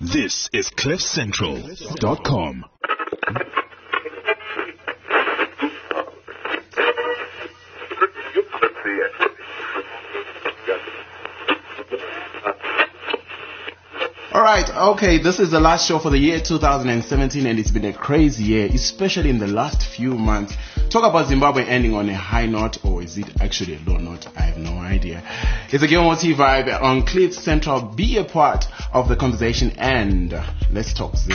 This is CliffCentral.com. Alright, okay, this is the last show for the year 2017 and it's been a crazy year, especially in the last few months. Talk about Zimbabwe ending on a high note, or is it actually a low note? I have no idea. It's a Gilmore T vibe on Cliff Central. Be a part of the conversation and let's talk Zim.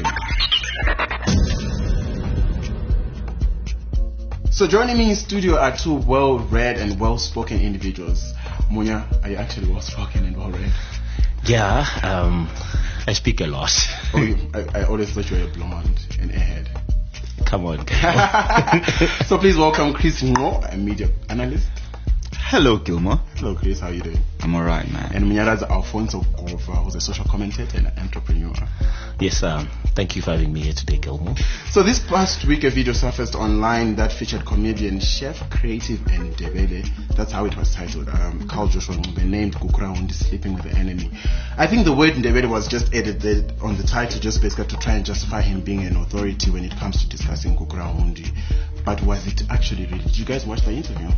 So joining me in studio are two well-read and well-spoken individuals. Munya, are you actually well-spoken and well-read? Yeah, I speak a lot. Oh, I always thought you were a blonde and ahead. Come on. So please welcome Chris Ngo, a media analyst. Hello, Gilmore. Hello, Chris. How are you doing? I'm alright, man. And Munyara's Alfonso Gova, who's a social commentator and an entrepreneur. Yes, thank you for having me here today, Gilmore. So this past week, a video surfaced online that featured comedian, chef, creative, and Ndebele. That's how it was titled. Carl Joshua Ngube named Gukurahundi Sleeping with the Enemy. I think the word Ndebele was just edited on the title just basically to try and justify him being an authority when it comes to discussing Gukurahundi. But was it actually really? Did you guys watch the interview?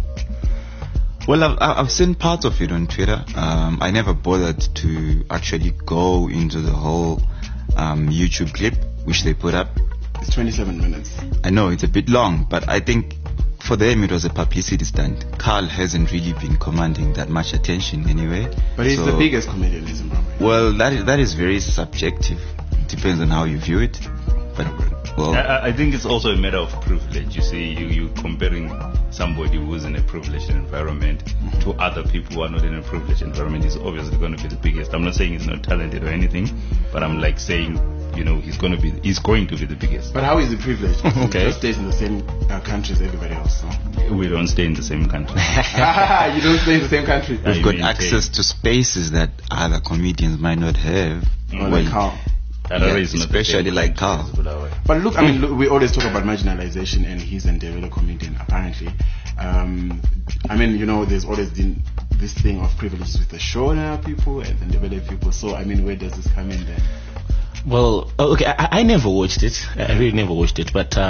Well, I've seen parts of it on Twitter. I never bothered to actually go into the whole YouTube clip which they put up. It's 27 minutes. I know it's a bit long, but I think for them it was a publicity stunt. Carl hasn't really been commanding that much attention anyway. But he's the biggest comedian in Zimbabwe. Well, that is very subjective. It depends on how you view it. But well, I think it's also a matter of privilege. You see, you comparing somebody who's in a privileged environment to other people who are not in a privileged environment is obviously going to be the biggest. I'm not saying he's not talented or anything, but I'm like saying, you know, he's going to be the biggest. But how is he privileged? Okay. He stays in the same country as everybody else. No? We don't stay in the same country. You don't stay in the same country. we've got access to spaces that other comedians might not have. Like how? Especially like Carl. But look, I mean, we always talk about marginalization, and he's a Ndebele comedian, apparently. I mean, you know, there's always been this thing of privileges with the Shona people and the Ndebele people. So, I mean, where does this come in then? Well, okay, I never watched it. I really never watched it. But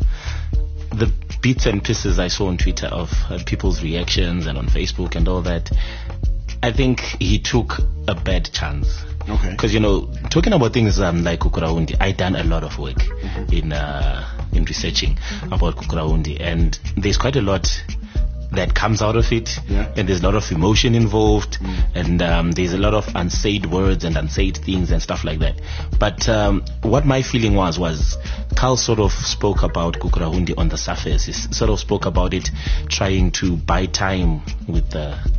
the bits and pieces I saw on Twitter of people's reactions and on Facebook and all that, I think he took a bad chance. Okay. Because, you know, talking about things like Gukurahundi, I done a lot of work in researching about Gukurahundi, and there's quite a lot that comes out of it, and there's a lot of emotion involved, and there's a lot of unsaid words and unsaid things and stuff like that. But what my feeling was Carl sort of spoke about Gukurahundi on the surface. He sort of spoke about it trying to buy time with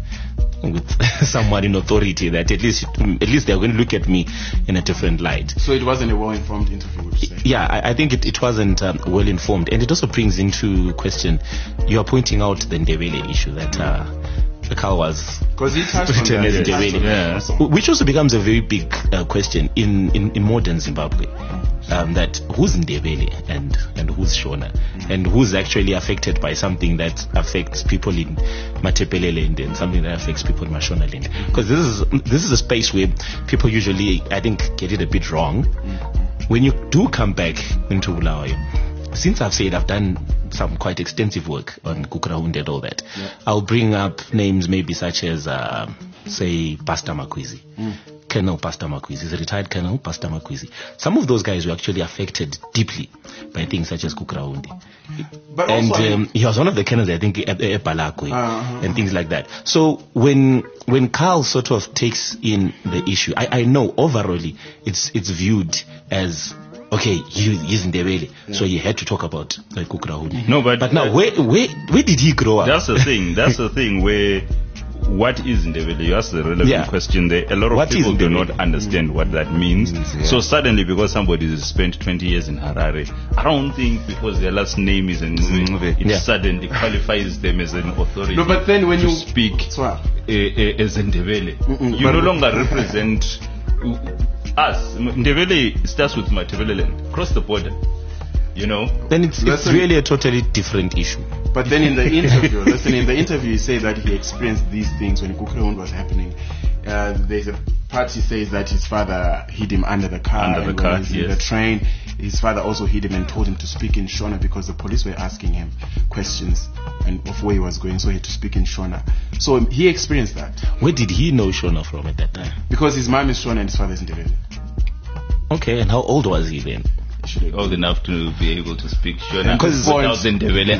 someone in authority, that at least they're going to look at me in a different light. So it wasn't a well-informed interview, would you say? Yeah, I think it wasn't well-informed, and it also brings into question, you are pointing out the Ndebele issue that Carl was, because he touched on that, which also becomes a very big question in modern Zimbabwe. That who's Ndebele and who's Shona, and who's actually affected by something that affects people in Matepeleland and something that affects people in Mashonaland. Because this is a space where people usually, I think, get it a bit wrong. When you do come back into Bulawayo, since I've said I've done some quite extensive work on Gukurahundi and all that, I'll bring up names maybe such as say Pastor Makwizi. Colonel Pastor Makwizi, he's a retired Colonel Pastor Makwizi. Some of those guys were actually affected deeply by things such as Gukurahundi. And he was one of the colonels, I think, at Balakwe and things like that. So when Carl sort of takes in the issue, I know overall it's viewed as, okay, he's in Ndebele, so he had to talk about Gukurahundi. No, but now where did he grow up? That's the thing. That's the thing where. What is Ndebele? You asked the relevant question there. A lot of people do not understand what that means. So suddenly, because somebody has spent 20 years in Harare, I don't think because their last name is Ngube, it suddenly qualifies them as an authority. No, but then when you speak as Ndebele, you no longer represent us. Ndebele starts with Matebeleland, cross the border. You know, then it's really a totally different issue. But then in the interview, you say that he experienced these things when Gukurahundi was happening. There's a part he says that his father hid him under the car. Under the car, when he was in the train. His father also hid him and told him to speak in Shona because the police were asking him questions and of where he was going, so he had to speak in Shona. So he experienced that. Where did he know Shona from at that time? Because his mom is Shona and his father is Ndebele. Okay, and how old was he then? Old enough to be able to speak Shona without Ndebele.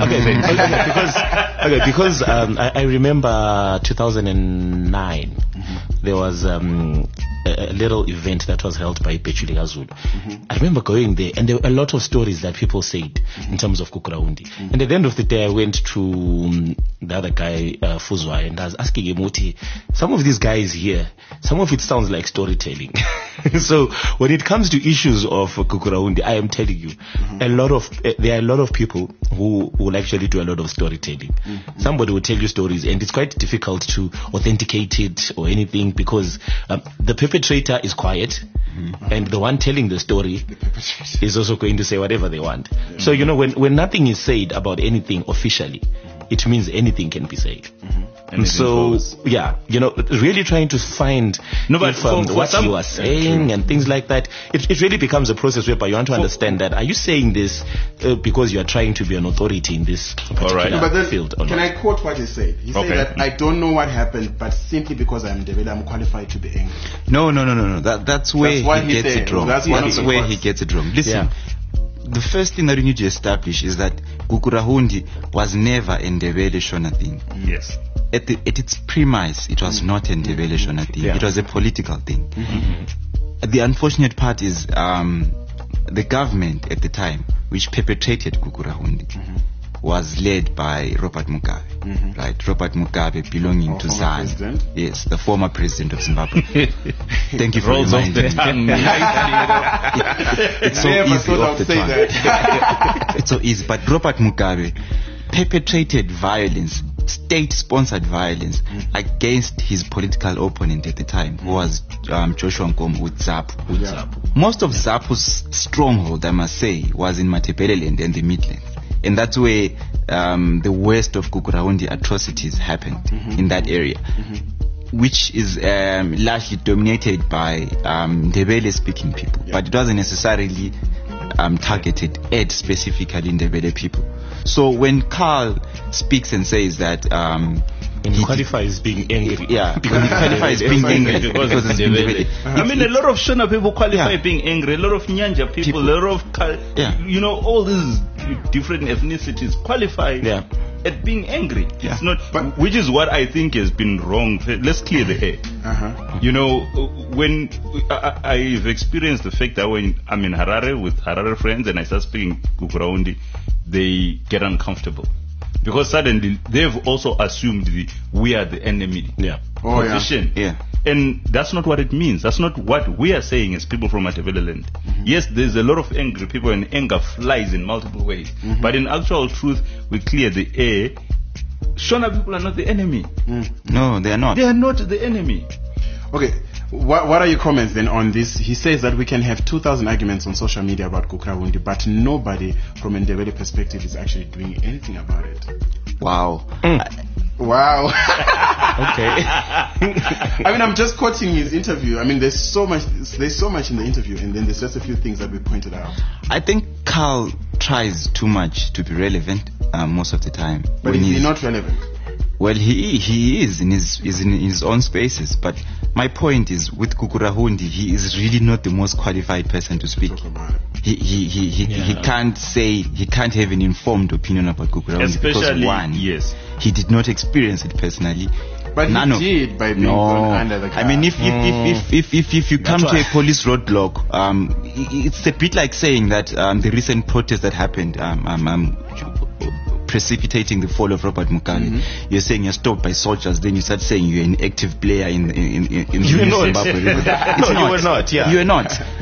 Because I remember 2009, there was a little event that was held by Pechuli Zulu. I remember going there, and there were a lot of stories that people said in terms of Gukurahundi. And at the end of the day, I went to the other guy, Fuzwa, and I was asking him, Muti, some of these guys here, some of it sounds like storytelling. So when it comes to issues of Gukurahundi, I am telling you, there are a lot of people who will actually do a lot of storytelling. Somebody will tell you stories, and it's quite difficult to authenticate it or anything because the perpetrator is quiet, and the one telling the story is also going to say whatever they want. So when nothing is said about anything officially, it means anything can be said. So really trying to find what you are saying and things like that, it really becomes a process whereby you want to understand that, are you saying this because you are trying to be an authority in this particular field or can not? I quote what he said? He said that I don't know what happened, but simply because I'm Ndebele, I'm qualified to be angry. No. That's where he gets it wrong. That's where he gets it wrong. Listen, the first thing that you need to establish is that Gukurahundi was never a Ndebele Shona thing. Yes. At its premise, it was not a Ndebele Shona thing. It was a political thing. The unfortunate part is the government at the time, which perpetrated Gukurahundi, was led by Robert Mugabe. Right? Robert Mugabe belonging to ZANU. Yes, the former president of Zimbabwe. Thank you for reminding me. It's so easy off the tongue. It's so easy. But Robert Mugabe perpetrated violence, state-sponsored violence, against his political opponent at the time, who was Joshua Nkomo with ZAPU. Most of ZAPU's stronghold, I must say, was in Matebeleland and the Midlands. And that's where the worst of Gukurahundi atrocities happened, in that area, which is largely dominated by Ndebele-speaking people. But it wasn't necessarily targeted at specifically Ndebele people. So when Carl speaks and says that he qualifies being angry. When he qualifies being angry because it's Ndebele. I mean, a lot of Shona people qualify being angry. A lot of Nyanja people, a lot of all these different ethnicities qualify at being angry. It's not, which is what I think has been wrong. Let's clear the air. When I've experienced the fact that when I'm in Harare with Harare friends and I start speaking Gukurahundi, they get uncomfortable because suddenly they've also assumed we are the enemy position. And that's not what it means. That's not what we are saying as people from Matebeleland. Yes, there's a lot of angry people and anger flies in multiple ways. But in actual truth, we clear the air. Shona people are not the enemy. No, they are not. They are not the enemy. Okay. What are your comments then on this? He says that we can have 2,000 arguments on social media about Gukurahundi, but nobody from a Ndebele perspective is actually doing anything about it. Wow. Wow. Okay. I mean, I'm just quoting his interview. I mean, there's so much in the interview, and then there's just a few things that we pointed out. I think Carl tries too much to be relevant most of the time. But is he not relevant? Well, he is in his own spaces. But my point is, with Gukurahundi, he is really not the most qualified person to speak. He can't have an informed opinion about Gukurahundi because one, he did not experience it personally. But he did by being under the car. I mean, if you come to a police roadblock, it's a bit like saying that the recent protest that happened, precipitating the fall of Robert Mugabe, you're saying you're stopped by soldiers, then you start saying you're an active player in Zimbabwe. No, you were not. You were not.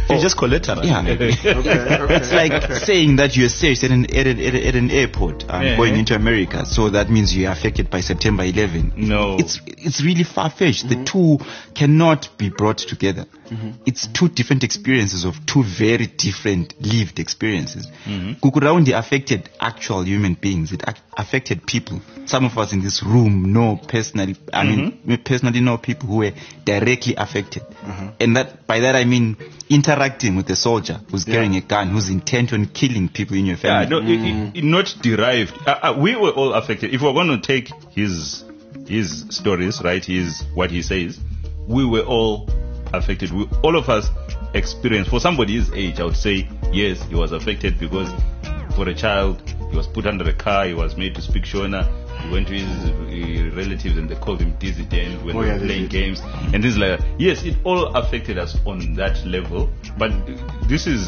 It's just collateral. Yeah. It's like saying that you're searched at an airport going into America, so that means you're affected by September 11. No. It's really far-fetched. The two cannot be brought together. It's two different experiences of two very different lived experiences. Gukurahundi affected actual human beings. It affected people. Some of us in this room know personally. We personally know people who were directly affected, and that by that I mean interacting with a soldier who's carrying a gun, who's intent on killing people in your family. Not derived. We were all affected. If we're going to take his stories, right? What he says, we were all affected. All of us experienced. For somebody his age, I would say yes, he was affected because for a child, he was put under a car, he was made to speak Shona. He went to his relatives and they called him Dizzy Dan when they were playing games. And this is like, yes, it all affected us on that level. But this is,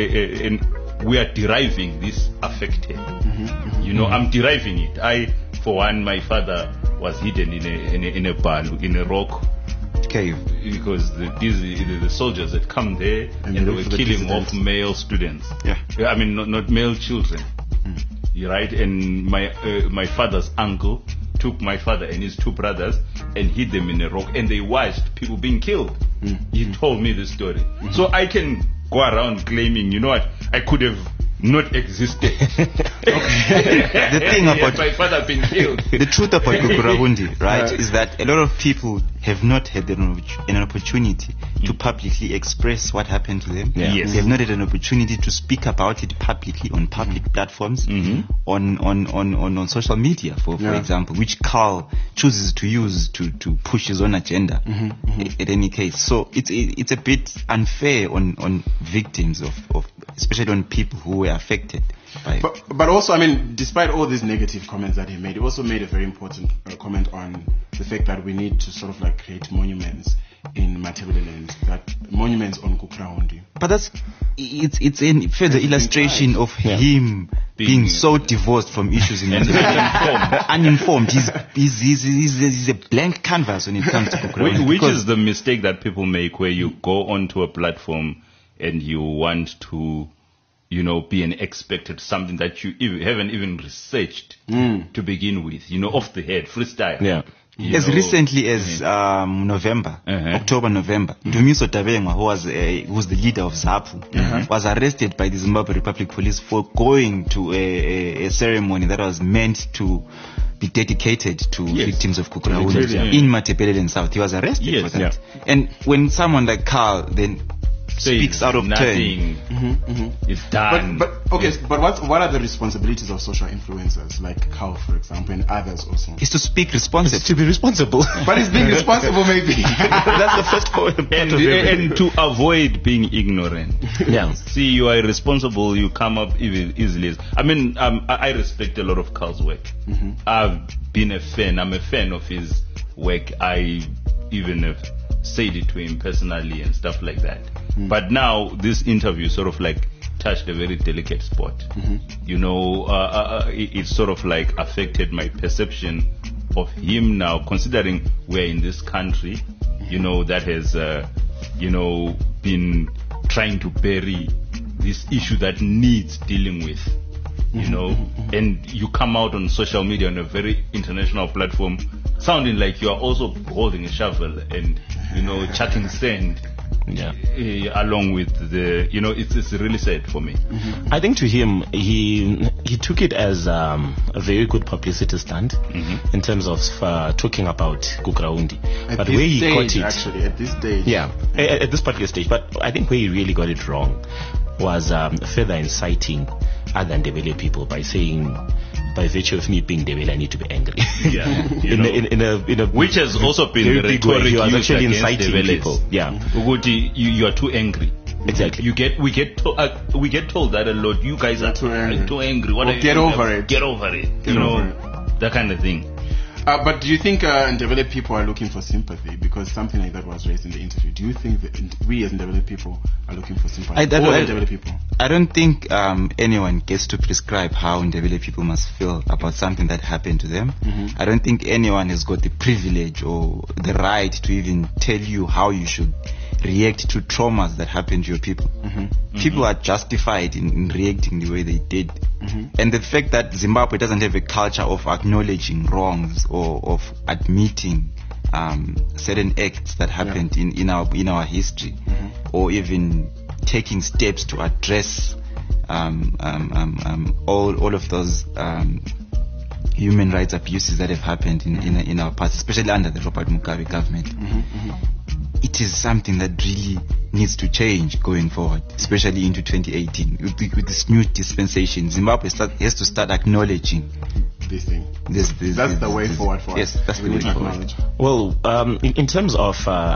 we are deriving this affected. I'm deriving it. For one, my father was hidden in a barn, in a rock cave, because the soldiers had come there and they were killing off male students. I mean, not male children. Right, and my father's uncle took my father and his two brothers and hid them in a rock, and they watched people being killed. He told me this story, so I can go around claiming, you know what, I could have not existed. The thing about my father being killed. The truth about Gukurahundi, right, is that a lot of people have not had an opportunity to publicly express what happened to them. Yes. They have not had an opportunity to speak about it publicly on public platforms, on social media, for example, which Carl chooses to use to push his own agenda. At any case, so it's a bit unfair on victims of especially on people who were affected by. But also, I mean, despite all these negative comments that he made, he also made a very important comment on the fact that we need to sort of like create monuments in Matabeleland, that monuments on Gukurahundi. But it's a further illustration of him being so divorced from issues in uninformed. He's a blank canvas when it comes to Gukurahundi. Which is the mistake that people make, where you go onto a platform and you want to, be an expert at something that you haven't even researched to begin with, off the head, freestyle. Yeah. As recently as November, October-November, Dumiso Tabengwa, who's the leader of ZAPU, was arrested by the Zimbabwe Republic Police for going to a ceremony that was meant to be dedicated to victims of Gukurahundi in Matabeleland South. He was arrested for that. And when someone like Carl then speaks out of nothing is done. But what are the responsibilities of social influencers like Carl, for example, and others also? Is to speak responsibly. It's to be responsible. But it's being responsible, maybe. That's the first point. And to avoid being ignorant. Yeah. See, you are irresponsible, you come up easily. I mean, I respect a lot of Carl's work. I've been a fan. I'm a fan of his work. I even have said it to him personally and stuff like that. But now this interview sort of like touched a very delicate spot. It sort of like affected my perception of him now, considering we're in this country, that has, been trying to bury this issue that needs dealing with. And you come out on social media on a very international platform sounding like you are also holding a shovel and chucking sand along with the it's really sad for me. I think to him he took it as a very good publicity stunt in terms of talking about Gukurahundi, but where he got it actually at this stage, at this particular stage, but I think where he really got it wrong was further inciting other Ndebele people by saying, by virtue of me being Ndebele, I need to be angry. in a which has also been the rhetoric he was used actually against inciting people. Uguti, you are too angry. Exactly. We get told that a lot. You guys are too angry. What are you get doing? over it. Get over it. That kind of thing. But do you think Ndebele people are looking for sympathy? Because something like that was raised in the interview. Do you think that we as Ndebele people are looking for sympathy? Ndebele people? I don't think anyone gets to prescribe how Ndebele people must feel about something that happened to them. I don't think anyone has got the privilege or the right to even tell you how you should react to traumas that happen to your people. People are justified in reacting the way they did. And the fact that Zimbabwe doesn't have a culture of acknowledging wrongs or of admitting certain acts that happened in our history, or even taking steps to address all of those human rights abuses that have happened in our past, especially under the Robert Mugabe government. It is something that really needs to change going forward, especially into 2018 with this new dispensation. Zimbabwe has to start acknowledging this thing. That's the way forward for us. Yes, that's the way forward. Well, in terms of,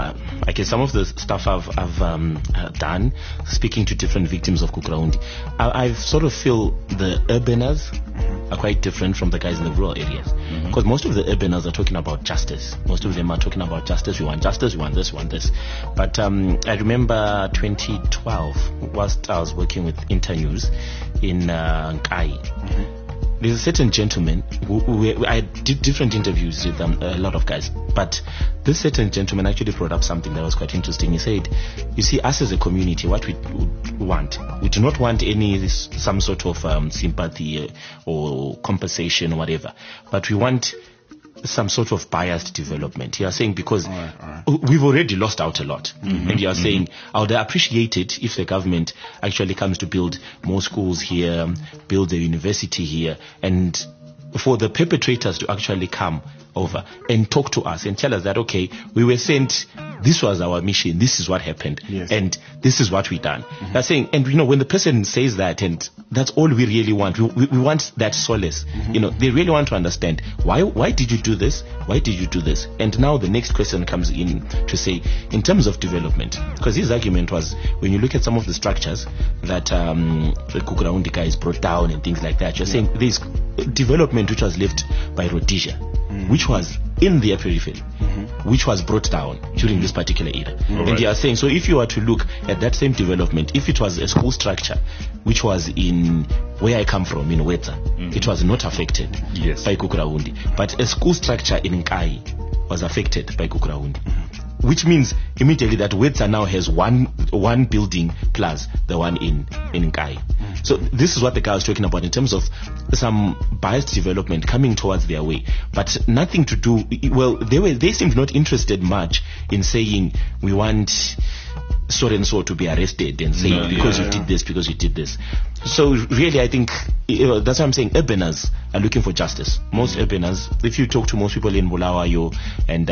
I guess some of the stuff I've done, speaking to different victims of Kukuraundi, I sort of feel the urbaners are quite different from the guys in the rural areas. Because most of the urbaners are talking about justice. Most of them are talking about justice. We want justice, we want this, we want this. But I remember 2012, whilst I was working with Internews in Nkai. There's a certain gentleman who I did different interviews with a lot of guys, but this certain gentleman actually brought up something that was quite interesting. He said, you see, us as a community, what we want, we do not want some sort of sympathy or compensation or whatever, but we want some sort of biased development. You are saying because we've already lost out a lot. And you are saying I would appreciate it if the government actually comes to build more schools here, build a university here, and for the perpetrators to actually come over and talk to us and tell us that, okay, we were sent, this was our mission, this is what happened, and this is what we done. They're saying, and when the person says that, and that's all we really want, we want that solace. They really want to understand why did you do this, why did you do this. And now the next question comes in to say, in terms of development, because his argument was, when you look at some of the structures that the Kukuraundi guys brought down and things like that, you're saying there's development which was left by Rhodesia, which was in their periphery, which was brought down during this particular era. And they are saying, so if you were to look at that same development, if it was a school structure which was in where I come from, in Weta, it was not affected by Kukuraundi, but a school structure in Nkai was affected by Kukuraundi. Which means immediately that Weta now has one building plus the one in Nkai. So this is what the guy was talking about in terms of some biased development coming towards their way, but nothing to do. Well, they seemed not interested much in saying we want so and so to be arrested and saying because you did this, because you did this. So really, I think that's why I'm saying urbaners are looking for justice. Most urbaners, if you talk to most people in Bulawayo and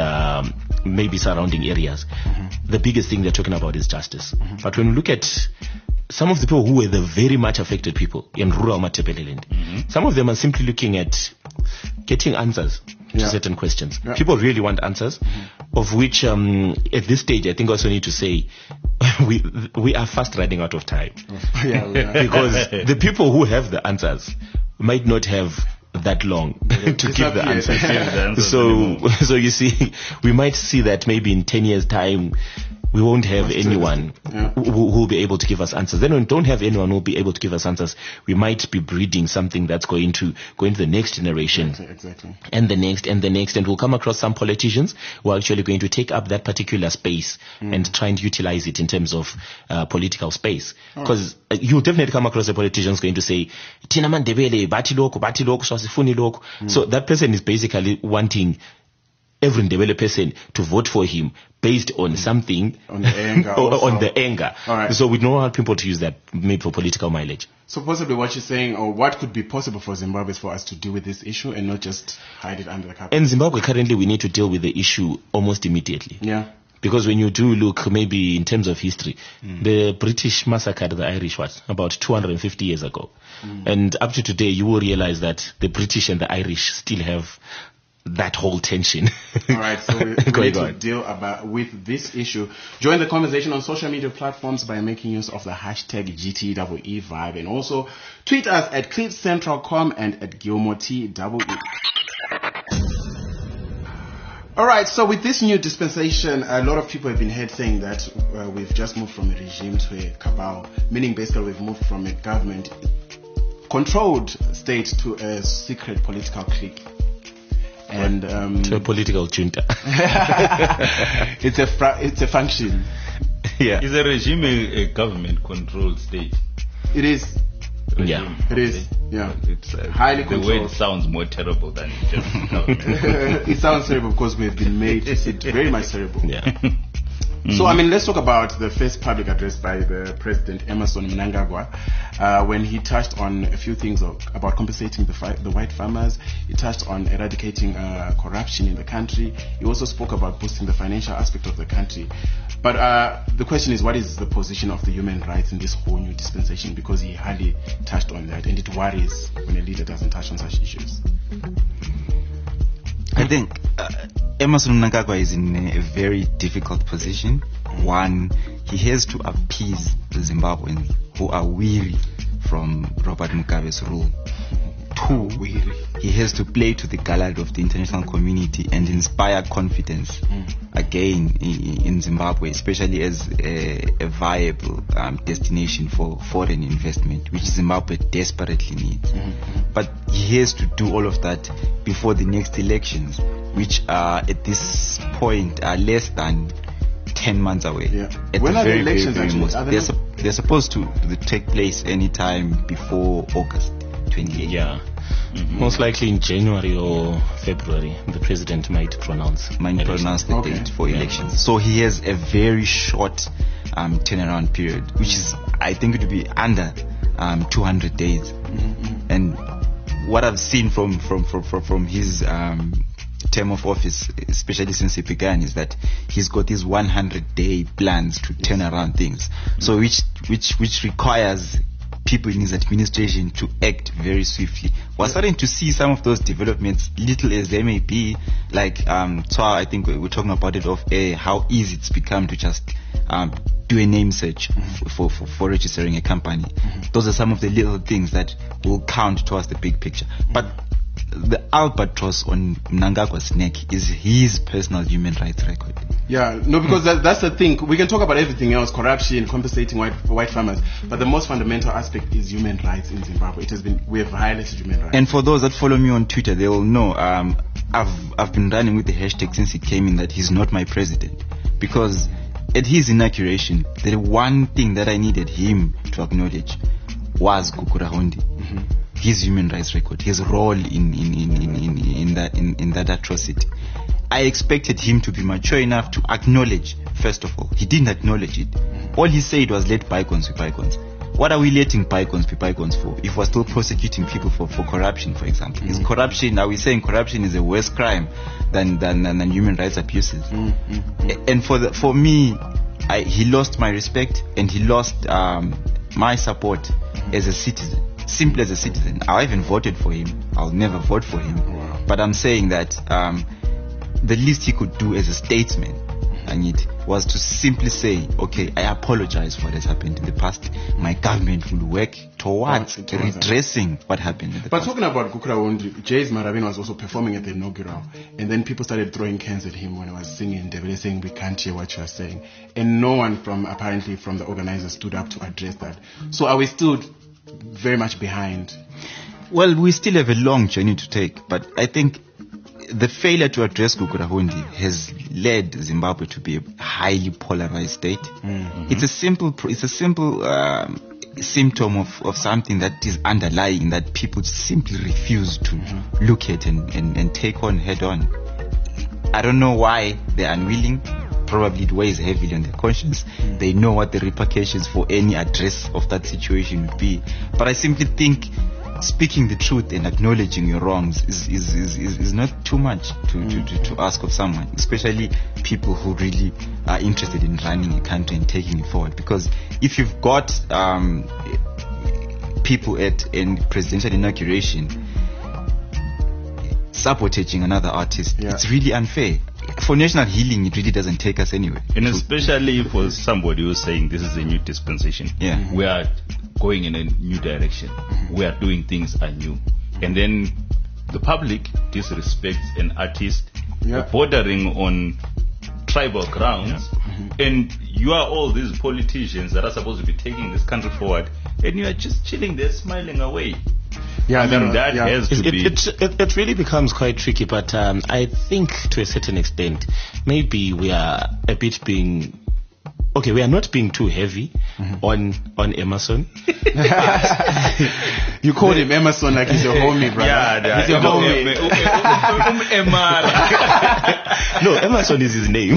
maybe surrounding areas, the biggest thing they're talking about is justice. But when we look at some of the people who were the very much affected people in rural Matebeleland, some of them are simply looking at getting answers to certain questions. People really want answers, of which at this stage I think also need to say we are fast running out of time. Because the people who have the answers might not have that long to give the answers. So you see, we might see that maybe in 10 years' time we won't have anyone who will be able to give us answers. Then when we don't have anyone who will be able to give us answers, we might be breeding something that's going to go into the next generation, and the next, and the next, and we'll come across some politicians who are actually going to take up that particular space and try and utilize it in terms of political space. Because you'll definitely come across a politician who's going to say, Tina Mandebele, bati loku, swasifuni loku. So that person is basically wanting every Ndebele person to vote for him based on something, on the anger. on the anger. So we don't want people to use that maybe for political mileage. So possibly what you're saying, or what could be possible for Zimbabwe, is for us to deal with this issue and not just hide it under the carpet. In Zimbabwe currently we need to deal with the issue almost immediately. Because when you do look maybe in terms of history, the British massacred the Irish about 250 years ago. And up to today you will realize that the British and the Irish still have that whole tension. All right, so we need to deal with this issue. Join the conversation on social media platforms by making use of the hashtag GTEEVibe, and also tweet us at CliffCentral.com and at GilmoreTWE. All right, so with this new dispensation, a lot of people have been saying that we've just moved from a regime to a cabal, meaning basically we've moved from a government-controlled state to a secret political clique. And to a political junta. It's a function. Is a regime a government-controlled state? It is. Regime. It is. Yeah. It's highly controlled. The word sounds more terrible than just government. It sounds terrible because we've been made to see it very much terrible. Yeah. So, I mean, let's talk about the first public address by the President Emmerson Mnangagwa when he touched on a few things about compensating the white farmers. He touched on eradicating corruption in the country. He also spoke about boosting the financial aspect of the country. But the question is, what is the position of the human rights in this whole new dispensation? Because he hardly touched on that, and it worries when a leader doesn't touch on such issues. I think Emmerson Mnangagwa is in a very difficult position. One, he has to appease the Zimbabweans who are weary from Robert Mugabe's rule. Two, he has to play to the gallery of the international community and inspire confidence again in Zimbabwe, especially as a viable destination for foreign investment, which Zimbabwe desperately needs. But he has to do all of that before the next elections, which are at this point are less than 10 months away. When are the elections actually? They're supposed to take place anytime before August 28th. Yeah. Most likely in January or February, the president might pronounce the date for elections. So he has a very short turnaround period, which is, I think, it will be under 200 days. And what I've seen from his term of office, especially since he began, is that he's got these 100-day plans to turn around things. So which requires people in his administration to act very swiftly. We're starting to see some of those developments, little as they may be, like so I think we're talking about it off air, how easy it's become to just do a name search for registering a company. Those are some of the little things that will count towards the big picture. But the albatross on Mnangagwa's neck is his personal human rights record. Yeah, no, because that's the thing. We can talk about everything else, corruption, compensating white farmers, but the most fundamental aspect is human rights in Zimbabwe. We have violated human rights. And for those that follow me on Twitter, they will know I've been running with the hashtag since he came in that he's not my president, because at his inauguration, the one thing that I needed him to acknowledge was Gukurahundi. His human rights record, his role in that atrocity. I expected him to be mature enough to acknowledge. First of all, he didn't acknowledge it. All he said was, let bygones be bygones. What are we letting bygones be bygones for? If we're still prosecuting people for corruption, for example, is corruption? Are we saying corruption is a worse crime than human rights abuses? And for me, he lost my respect and he lost my support as a citizen. Simple as a citizen. I even voted for him. I'll never vote for him. But I'm saying that the least he could do as a statesman, and it was to simply say, okay, I apologize for what has happened in the past. My government will work towards redressing what happened in the past. But talking about Gukurahundi, James Maravin was also performing at the inaugural, and then people started throwing cans at him when he was singing Ndebele, saying, we can't hear what you are saying. And no one apparently from the organizers stood up to address that. So are we still very much behind? Well, we still have a long journey to take, but I think the failure to address Gukurahundi has led Zimbabwe to be a highly polarized state. It's a simple symptom of something that is underlying, that people simply refuse to look at and take on head on. I don't know why they're unwilling. Probably it weighs heavily on their conscience. They know what the repercussions for any address of that situation would be. But I simply think speaking the truth and acknowledging your wrongs is not too much to ask of someone, especially people who really are interested in running a country and taking it forward. Because if you've got people at a presidential inauguration sabotaging another artist, it's really unfair. For national healing, it really doesn't take us anywhere. And especially for somebody who's saying this is a new dispensation. We are going in a new direction. We are doing things anew. And then the public disrespects an artist bordering on tribal grounds. And you are all these politicians that are supposed to be taking this country forward, and you are just chilling there, smiling away. It really becomes quite tricky, but I think to a certain extent, maybe we are a bit being okay, we are not being too heavy on Emerson. You called him Emerson like he's your homie, brother. Yeah, he's your homie. No, Emerson is his name.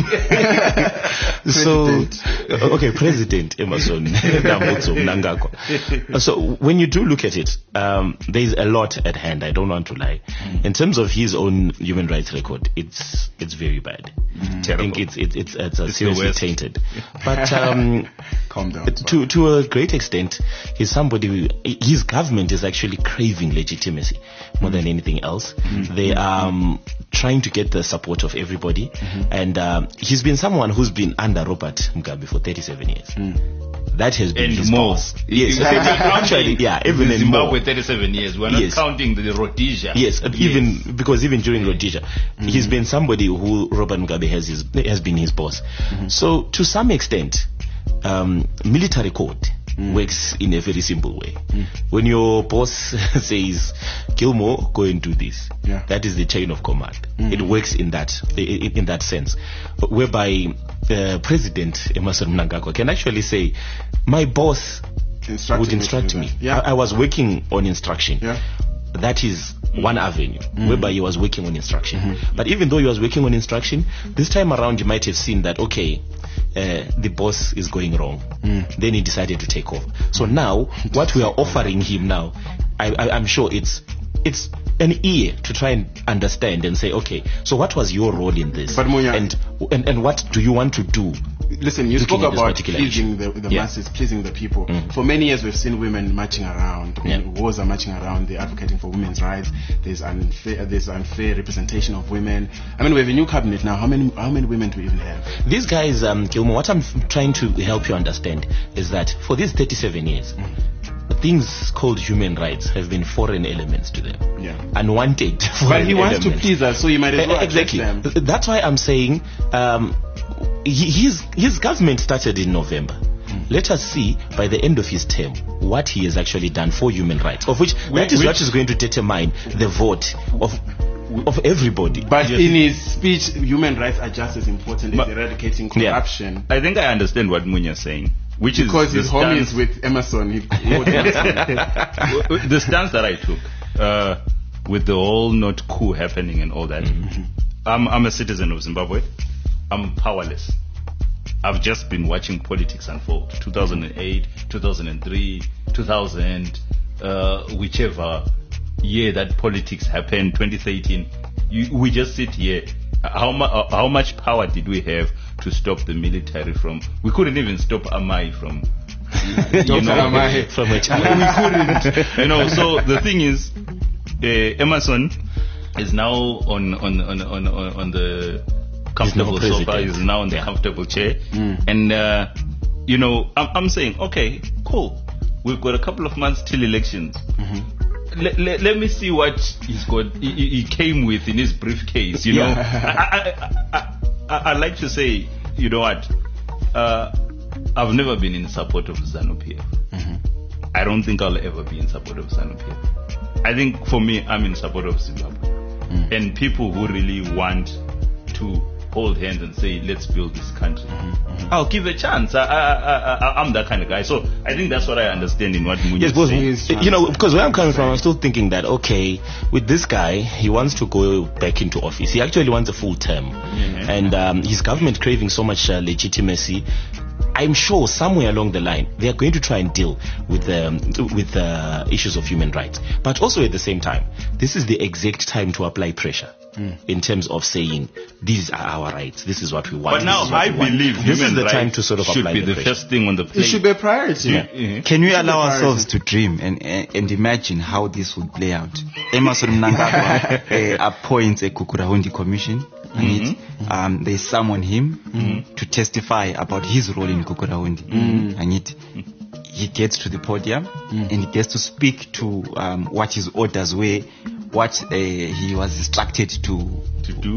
So, okay, President Emerson Mnangagwa. So when you do look at it, there is a lot at hand. I don't want to lie. In terms of his own human rights record, it's very bad. I think it's seriously tainted. But calm down. To a great extent, he's somebody. His government is actually craving legitimacy more than anything else. They are trying to get the support of everybody, and he's been someone who's been under Robert Mugabe for 37 years. That has been his more. boss. Yes, actually, yeah, even in Zimbabwe, 37 years. We're not counting the Rhodesia. Yes, even because even during Rhodesia, he's been somebody who Robert Mugabe has been his boss. So to some extent, military code works in a very simple way. When your boss says, Gilmore, go and do this, that is the chain of command. It works in that sense, whereby President Emerson Mnangagwa can actually say, my boss would instruct me. I was working on instruction. That is one avenue whereby he was working on instruction. But even though he was working on instruction, this time around you might have seen that, okay, the boss is going wrong. Then he decided to take over. So now what we are offering him now, I'm sure it's an ear to try and understand and say, okay, so what was your role in this? But Munya, and what do you want to do? Listen, you spoke about pleasing the masses, pleasing the people. For many years we've seen women marching around, wars are marching around, they're advocating for women's rights. There's unfair representation of women. I mean, we have a new cabinet now. How many women do we even have? These guys, Gilmore, what I'm trying to help you understand is that for these 37 years, things called human rights have been foreign elements to them. Unwanted foreign But he wants to please us, so you might as well exactly. them. That's why I'm saying his government started in November. Let us see by the end of his term what he has actually done for human rights, of which what is going to determine the vote of everybody. But in his speech, human rights are just as important as eradicating corruption. I think I understand what Munya is saying. Which because is his homies with Emerson. The stance that I took with the whole not coup happening and all that. I'm a citizen of Zimbabwe. I'm powerless. I've just been watching politics unfold. 2008, 2003, 2000, whichever year that politics happened, 2013. We just sit here. How much power did we have to stop the military from? We couldn't even stop Amai from. From a child. We couldn't. So the thing is, Emerson is now on the comfortable sofa. He's now on the comfortable chair, and I'm saying, okay, cool. We've got a couple of months till elections. Let me see what he's got. He came with in his briefcase. I like to say, you know what? I've never been in support of ZANU-PF. I don't think I'll ever be in support of ZANU-PF. I think for me, I'm in support of Zimbabwe and people who really want to hold hands and say, let's build this country. I'll give a chance. I'm that kind of guy. So I think that's what I understand in what Munya is saying. Because where I'm coming from, I'm still thinking that, okay, with this guy, he wants to go back into office. He actually wants a full term. And his government craving so much legitimacy. I'm sure somewhere along the line, they are going to try and deal with issues of human rights. But also at the same time, this is the exact time to apply pressure. In terms of saying, these are our rights, this is what we want. But now I believe this is the time to sort of should apply be the first thing on the plate. It should be a priority. Can we allow ourselves to dream and imagine how this would play out? Emerson Mnangagwa appoints a Kukurahundi commission. They summon him to testify about his role in Kukurahundi. And he gets to the podium and he gets to speak to what his orders were, what he was instructed to do.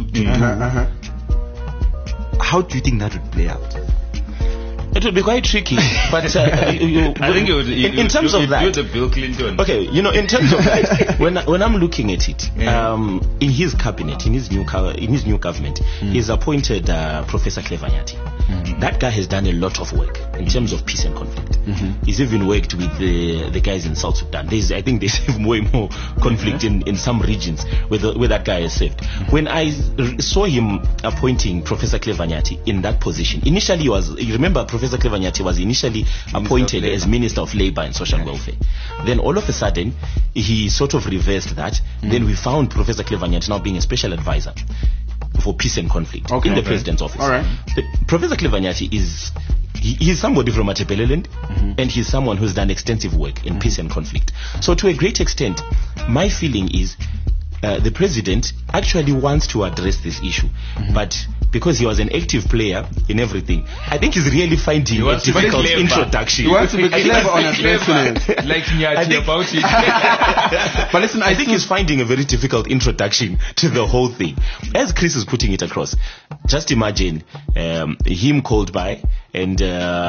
How do you think that would play out? It would be quite tricky, but I think in terms of that, you're the Bill Clinton. Okay, in terms of that, when I'm looking at it, in his cabinet, in his new government, he's appointed Professor Clever Nyati. That guy has done a lot of work in terms of peace and conflict. He's even worked with the guys in South Sudan. I think they have way more conflict in some regions where that guy has served. When I saw him appointing Professor Clever Nyati in that position, initially you remember Professor Clever Nyati was initially appointed as Minister of Labour and Social Welfare. Then all of a sudden, he sort of reversed that. Then we found Professor Clever Nyati now being a special advisor for peace and conflict in the president's office. All right. Professor Clever Nyati he's somebody from Matabeleland, and he's someone who's done extensive work in peace and conflict. So to a great extent, my feeling is the president actually wants to address this issue, but because he was an active player in everything, I think he's really finding a difficult introduction. He wants to be clever on addressing it. Like Nyati about it. But listen, I think he's finding a very difficult introduction to the whole thing. As Chris is putting it across, just imagine him called by and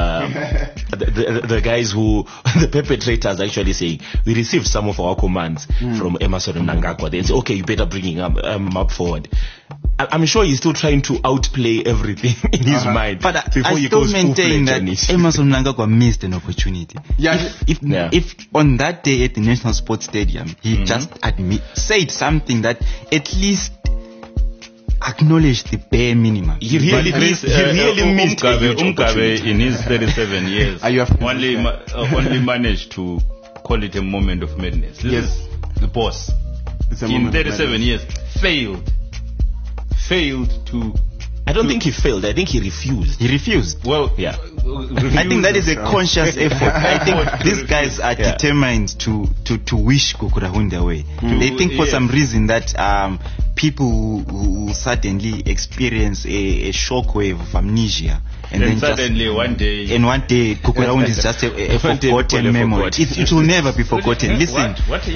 the guys the perpetrators actually saying, we received some of our commands from Emmerson Mnangagwa. They say, okay, you better bring him up forward. I'm sure he's still trying to outplay everything in his mind. But I still maintain that Emmerson Mnangagwa missed an opportunity. Yeah. If on that day at the National Sports Stadium, he just said something that at least acknowledged the bare minimum. He really missed Umgabe in his 37 years only managed to call it a moment of madness. This is the boss. In 37 years, failed to... I don't think he failed. I think he refused. He refused. Well, yeah. I think that is a conscious effort. I think these guys are determined to wish Gukurahundi away. They think for some reason that people who suddenly experience a shockwave of amnesia, and then suddenly one day Gukurahundi is just a forgotten memory. It will never be forgotten. Listen,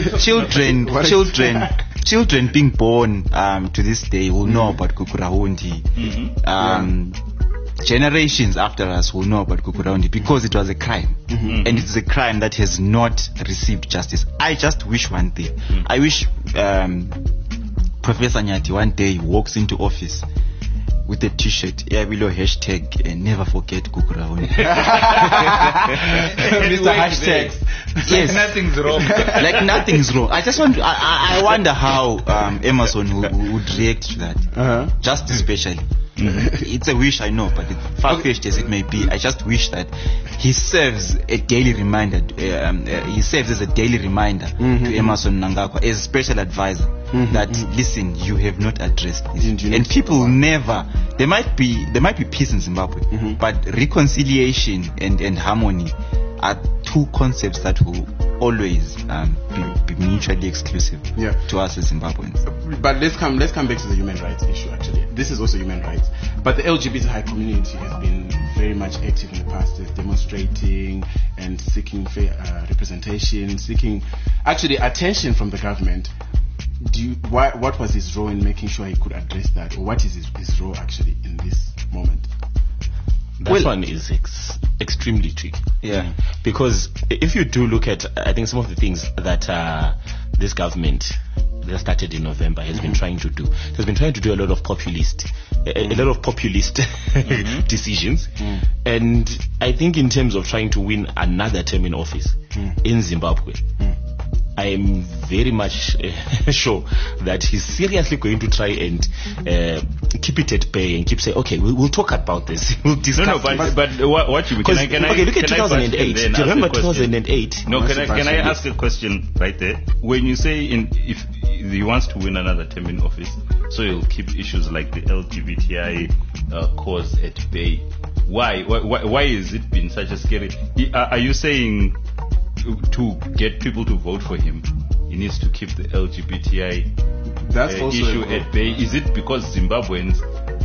children being born to this day will know about Gukurahundi. Generations after us will know about Gukurahundi because it was a crime, and it's a crime that has not received justice. I just wish one thing. I wish Professor Nyati one day walks into office with a t-shirt below hashtag and never forget Gukurahundi. Mr. Hashtags. Yes. Nothing's wrong. Like nothing's wrong. I just want I wonder how Emmerson would react to that. Just especially. It's a wish, I know, but far-fetched as it may be, I just wish that he serves a daily reminder. He serves as a daily reminder to Emmerson Mnangagwa as a special advisor that listen, you have not addressed this, and people never. There might be peace in Zimbabwe, but reconciliation and harmony are two concepts that will always be mutually exclusive to us as Zimbabweans. But let's come back to the human rights issue. Actually, this is also human rights, but the LGBTI community has been very much active in the past, demonstrating and seeking fair representation, seeking actually attention from the government. What was his role in making sure he could address that, or what is his role actually in this moment? That one is extremely tricky. Yeah. Because if you do look at, I think some of the things that this government that started in November has been trying to do. It has been trying to do a lot of populist decisions. And I think in terms of trying to win another term in office in Zimbabwe, I am very much sure that he's seriously going to try and keep it at bay and keep saying, okay, we'll talk about this. We'll discuss. But what you can I look at 2008. Do you remember 2008? No, can I ask a question right there? When you say if he wants to win another term in office, so he'll keep issues like the LGBTI cause at bay. Why has it been such a scary? Are you saying to get people to vote for him, he needs to keep the LGBTI issue at bay? Is it because Zimbabweans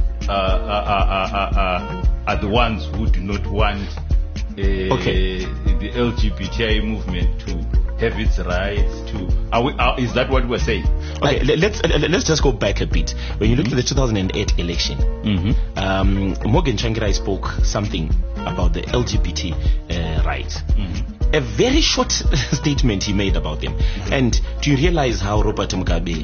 are the ones who do not want the LGBTI movement to have its rights? Is that what we're saying? Okay, let's just go back a bit. When you look at the 2008 election, Morgan Tsvangirai spoke something about the LGBT rights. A very short statement he made about them. And do you realize how Robert Mugabe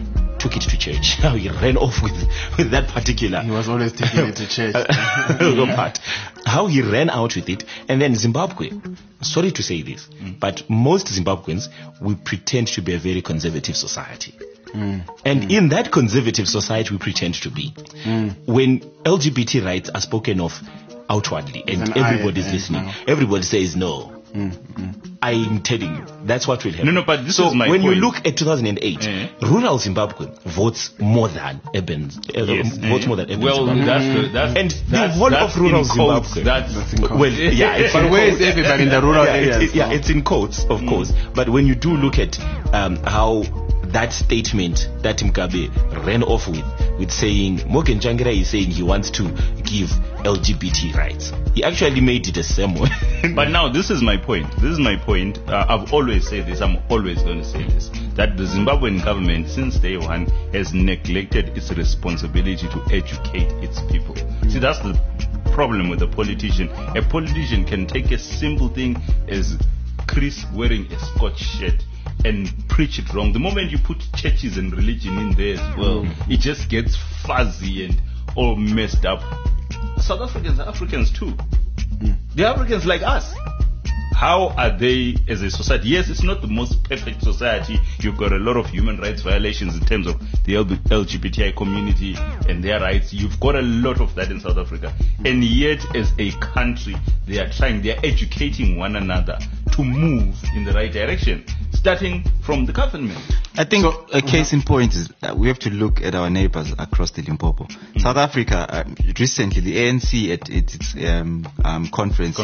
took it to church. How he ran off with that particular. He was always taking it to church. Part. How he ran out with it. And then Zimbabwe, sorry to say this, but most Zimbabweans, we pretend to be a very conservative society. And in that conservative society we pretend to be, when LGBT rights are spoken of outwardly and everybody's listening, everybody says no. I'm telling you, that's what will happen. No, but this so is my when point. you look at 2008, rural Zimbabwe votes more than urban. Votes more than urban. Well, and the whole of rural Zimbabwe. That's in quotes. Well, yeah. But where is everybody in the rural areas? It's in quotes, of course. But when you do look at how that statement that Mugabe ran off with saying, Morgan Jangira is saying he wants to give LGBT rights. He actually made it a sermon. But now this is my point. I've always said this. I'm always going to say this. That the Zimbabwean government, since day one, has neglected its responsibility to educate its people. See, that's the problem with a politician. A politician can take a simple thing as Chris wearing a Scotch shirt and preach it wrong. The moment you put churches and religion in there as well, it just gets fuzzy and all messed up. South Africans are Africans too. They're Africans like us. How are they as a society? Yes, it's not the most perfect society. You've got a lot of human rights violations in terms of the LGBTI community and their rights. You've got a lot of that in South Africa. And yet, as a country, they are educating one another to move in the right direction, starting from the government. I think a case in point is that we have to look at our neighbors across the Limpopo. South Africa, recently, the ANC at its conference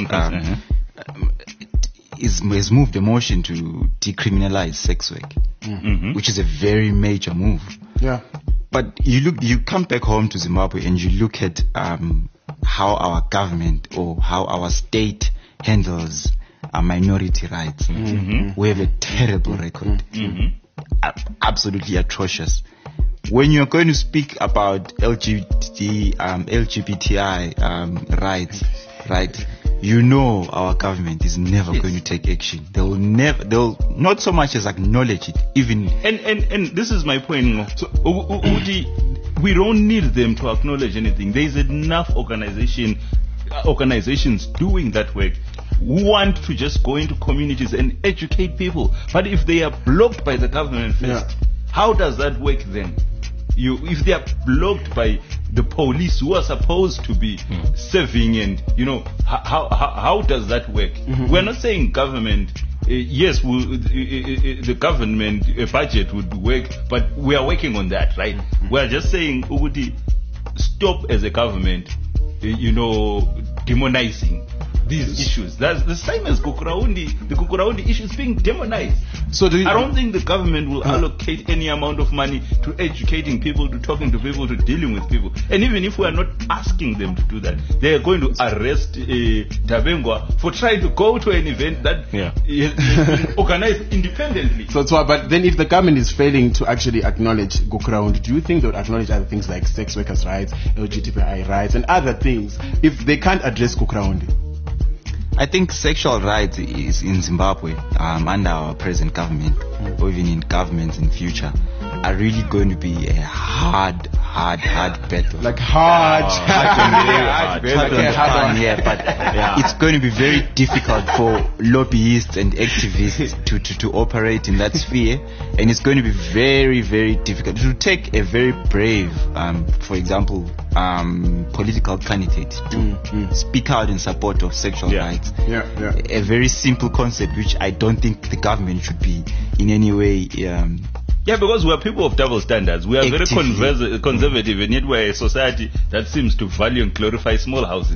has moved a motion to decriminalize sex work, which is a very major move. Yeah. But you come back home to Zimbabwe and you look at how our government or how our state handles minority rights. We have a terrible record, absolutely atrocious. When you're going to speak about LGBTI rights, right? You know our government is never going to take action. They'll not so much as acknowledge it, even. And this is my point. So, we don't need them to acknowledge anything. There is enough organizations doing that work who want to just go into communities and educate people. But if they are blocked by the government first, how does that work then? If they are blocked by the police who are supposed to be serving, and how does that work? We're not saying government. Yes, the government budget would work, but we are working on that, right? We are just saying, Uguti, stop as a government, demonizing these issues. That's the same as Gukuraundi. The Gukuraundi issue is being demonized. So I don't think the government will allocate any amount of money to educating people, to talking to people, to dealing with people. And even if we are not asking them to do that, they are going to arrest Dabengwa for trying to go to an event that is organized independently. But then if the government is failing to actually acknowledge Gukuraundi, do you think they would acknowledge other things like sex workers' rights, LGBTI rights, and other things if they can't address Gukuraundi? I think sexual rights is in Zimbabwe under our present government, or even in governments in future, are really going to be a hard battle. Like hard it's going to be very difficult for lobbyists and activists to operate in that sphere, and it's going to be very, very difficult. It will take a very brave, for example, political candidate to speak out in support of sexual rights. A very simple concept which I don't think the government should be in any way because we are people of double standards. We are very conservative, and yet we are a society that seems to value and glorify small houses.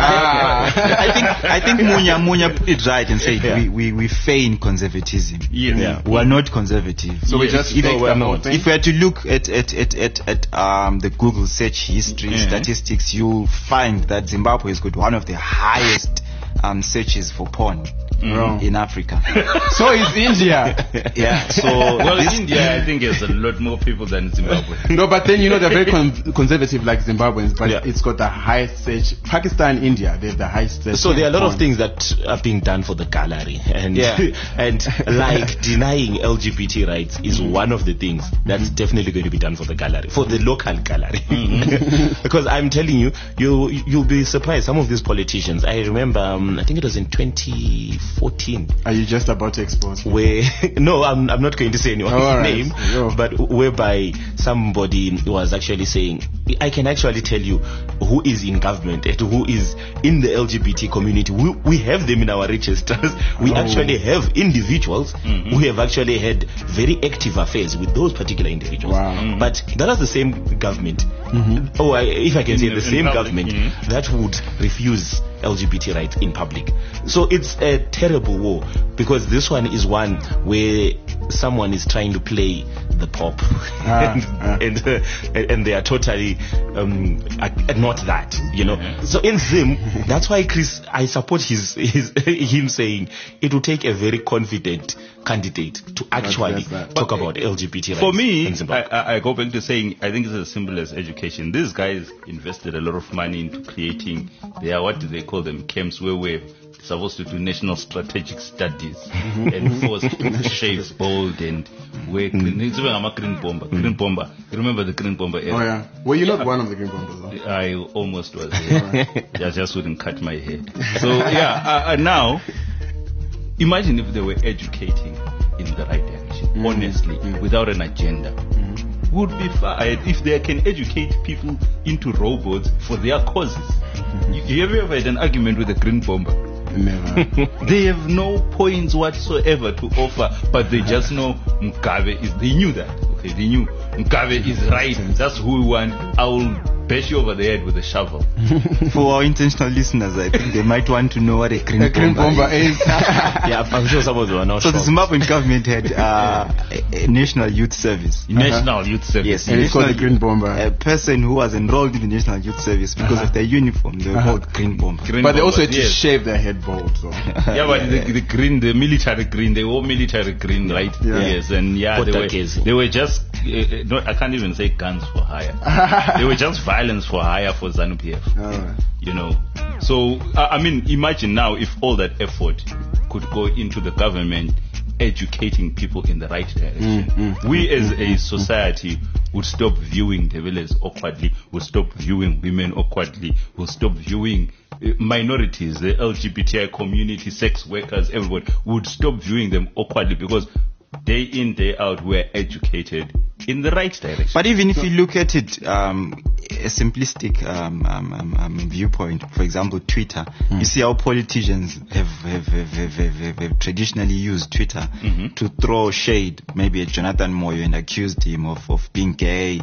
I think Munya put it right and said we feign conservatism. We are not conservative. So we just if we are to look at the Google search history statistics, you'll find that Zimbabwe has got one of the highest searches for porn in Africa. So is India. Yeah. So well, India, I think, has a lot more people than Zimbabwe. No, but then they're very conservative like Zimbabweans, but it's got the highest search. Pakistan, India, they have the highest search. So there are a lot of things that are being done for the gallery, and and like denying LGBT rights is one of the things that's definitely going to be done for the gallery, for the local gallery. Because I'm telling you, you'll be surprised. Some of these politicians, I remember, I think it was in 2014. Are you just about to expose? Where no, I'm not going to say anyone's name, but whereby somebody was actually saying, I can actually tell you who is in government and who is in the LGBT community. We have them in our registers. We actually have individuals who have actually had very active affairs with those particular individuals. Wow. But that is the same government, if I can say the same government that would refuse LGBT rights in public. So it's a terrible war, because this one is one where someone is trying to play the pop and they are totally not that, So in Zim, that's why Chris, I support him saying it will take a very confident candidate to actually talk about LGBT rights. For me, in Zimbabwe. I go back to saying, I think it's as simple as education. These guys invested a lot of money into creating what do they call them, camps, where we're supposed to do national strategic studies and forced to shave bald and wear green. It's even a green bomber. Green bomber. You remember the green bomber era? Oh yeah. Well, you're not one of the green bombers, though. I almost was. I just wouldn't cut my hair. So now, imagine if they were educating in the right direction, honestly, without an agenda. Would be fine if they can educate people into robots for their causes. You have ever had an argument with a green bomber? Never. They have no points whatsoever to offer, but they just know Mugabe is. They knew that. Okay, they knew Mugabe is right. That's who we want. I will bash you over the head with a shovel. For our intentional listeners, I think they might want to know what a green bomber is. Yeah, I'm sure some of them are not. So the Zimbabwean government had a National Youth Service. National Youth Service. Yes, and it's called the Green Bomber. A person who was enrolled in the National Youth Service because of their uniform, they were called Green Bomber. But they also had to shave their head bald. So. Yeah, but the green, the military green, they were military green, right? Yeah. Yes, and they were just. I can't even say guns for hire. They were just violence for hire for ZANU-PF. So I mean, imagine now if all that effort could go into the government educating people in the right direction. We as a society would stop viewing Ndebele's awkwardly, would stop viewing women awkwardly, would stop viewing minorities, the LGBTI community, sex workers, everybody would stop viewing them awkwardly, because day in, day out, we're educated in the right direction. But even if you look at it, a simplistic viewpoint, for example, Twitter, you see how politicians have traditionally used Twitter to throw shade, maybe at Jonathan Moyo, and accused him of being gay.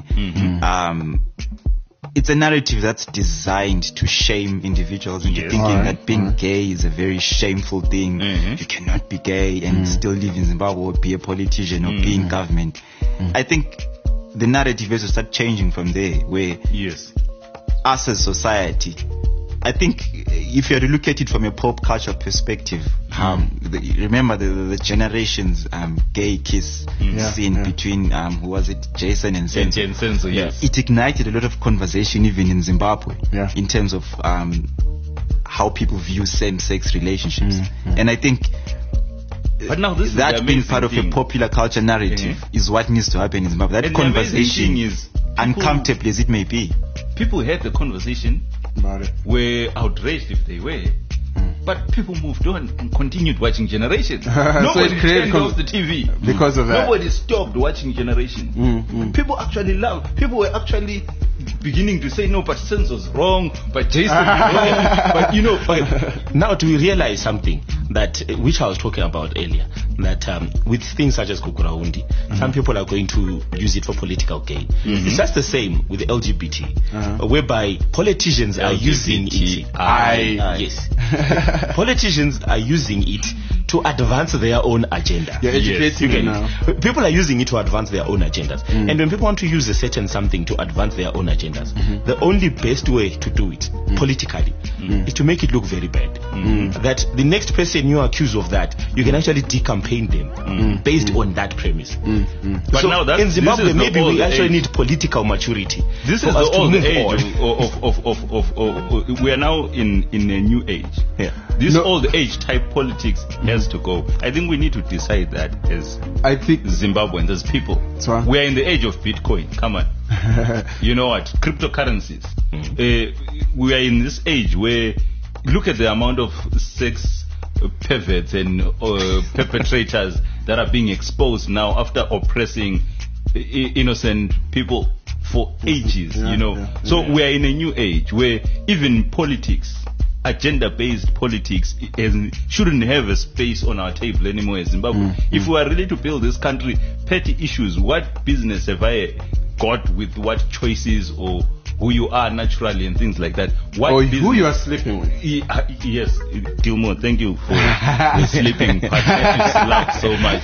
It's a narrative that's designed to shame individuals into thinking that being gay is a very shameful thing. You cannot be gay and still live in Zimbabwe or be a politician or be in government. I think the narrative has to start changing from there, where us as society, I think if you had to look at it from a pop culture perspective, remember the generations gay kiss scene between who was it, Jason and Senzo. It ignited a lot of conversation even in Zimbabwe in terms of how people view same-sex relationships. And I think but now this that being part of a popular culture narrative is what needs to happen in Zimbabwe. That and conversation is uncomfortable as it may be. People had the conversation about it, were outraged if they were, but people moved on and continued watching Generation. Nobody turned off the TV because of that. Nobody stopped watching Generation. People actually loved. People were actually beginning to say, no, but Senzo's wrong, but Jason is wrong, but But now do we realize something that which I was talking about earlier, that with things such as Gukurahundi, some people are going to use it for political gain. It's just the same with the LGBT, whereby politicians are using it. Yes, politicians are using it to advance their own agenda. You're educating me now. People are using it to advance their own agendas. And when people want to use a certain something to advance their own agendas, the only best way to do it politically is to make it look very bad. That the next person you accuse of that, you can actually decampaign them based on that premise. But so now that's, in Zimbabwe, maybe we actually age. need political maturity. This is the old age of we are now in a new age. Yeah. This old age type politics has to go. I think we need to decide that as Zimbabweans, as people. We are in the age of Bitcoin. Come on. You know what? Cryptocurrencies. We are in this age where look at the amount of sex perverts and perpetrators that are being exposed now after oppressing innocent people for ages, you know. So we are in a new age where even politics, agenda-based politics, shouldn't have a space on our table anymore in Zimbabwe. If we are really to build this country, petty issues, what business have I got with what choices or who you are naturally and things like that? What or who you are sleeping with? Yes, Gilmore, thank you for the sleeping part. I laugh so much.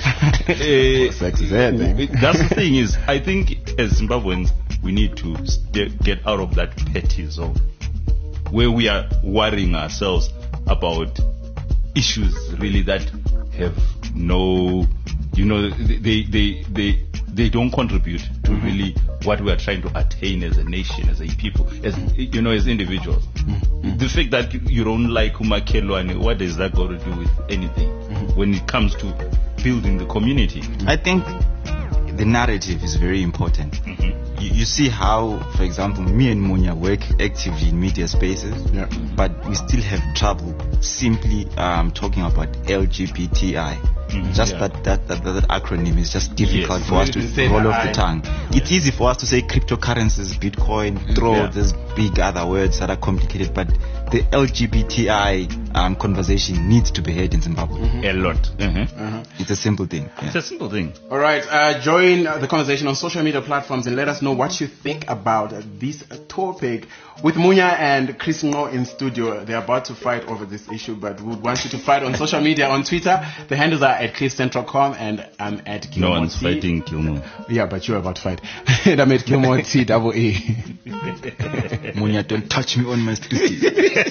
That's the thing is, I think as Zimbabweans, we need to get out of that petty zone where we are worrying ourselves about issues really that have no, you know, they don't contribute to really what we are trying to attain as a nation, as a people, as you know, as individuals. The fact that you don't like Umakelwane, what does that got to do with anything when it comes to building the community? I think the narrative is very important. You see how, for example, me and Munya work actively in media spaces, but we still have trouble simply talking about LGBTI. That acronym is just difficult for us to roll off the tongue. It's easy for us to say cryptocurrencies, Bitcoin, throw these big other words that are complicated, but the LGBTI conversation needs to be heard in Zimbabwe. A lot. It's a simple thing. It's a simple thing. All right, join the conversation on social media platforms and let us know what you think about this topic. With Munya and Chris Ngo in studio, they're about to fight over this issue, but we want you to fight on social media. On Twitter, the handles are at CliffCentral.com and I'm at Gilmore. No one's fighting Gilmore. Yeah, but you're about to fight. And I'm at Gilmore TAA. Munya, don't touch me on my street.